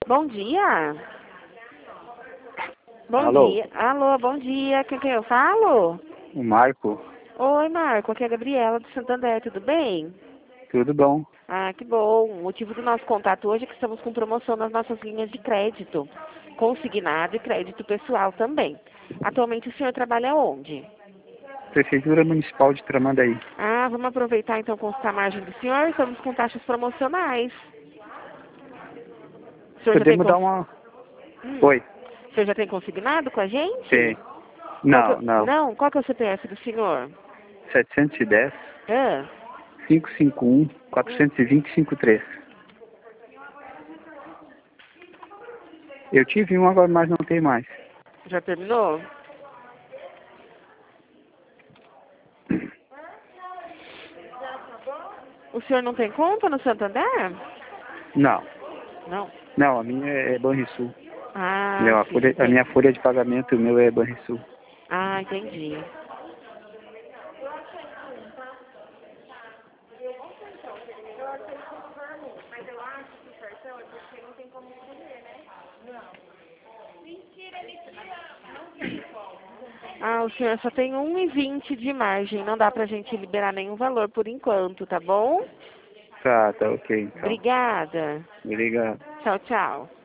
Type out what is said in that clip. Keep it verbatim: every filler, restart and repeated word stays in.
Bom dia. Bom Alô? dia. Alô, bom dia. Com quem eu falo? O Marco? Oi, Marco. Aqui é a Gabriela do Santander. Tudo bem? Tudo bom? Ah, que bom. O motivo do nosso contato hoje é que estamos com promoção nas nossas linhas de crédito. Consignado e crédito pessoal também. Atualmente o senhor trabalha onde? Prefeitura Municipal de Tramandaí. Ah, vamos aproveitar então consultar a margem do senhor. Estamos com taxas promocionais. O senhor já tem, Podemos dar cons... uma... hum. Oi? O senhor já tem consignado com a gente? Tem. Qual que... Não, não. Não? Qual que é o C P F do senhor? setecentos e dez, Ah. quinhentos e cinquenta e um, quatrocentos e vinte, cinquenta e três. Eu tive um agora, mas não tem mais. Já terminou? O senhor não tem conta no Santander? Não. Não. Não, a minha é Banrisul. Ah, Meu, a, sim, folha, a entendi. minha folha de pagamento, o meu é Banrisul. Ah, entendi. Ah, o senhor só tem um e vinte de margem. Não dá pra gente liberar nenhum valor por enquanto, tá bom? Tá, tá ok então. Obrigada. Obrigado. Tchau, tchau.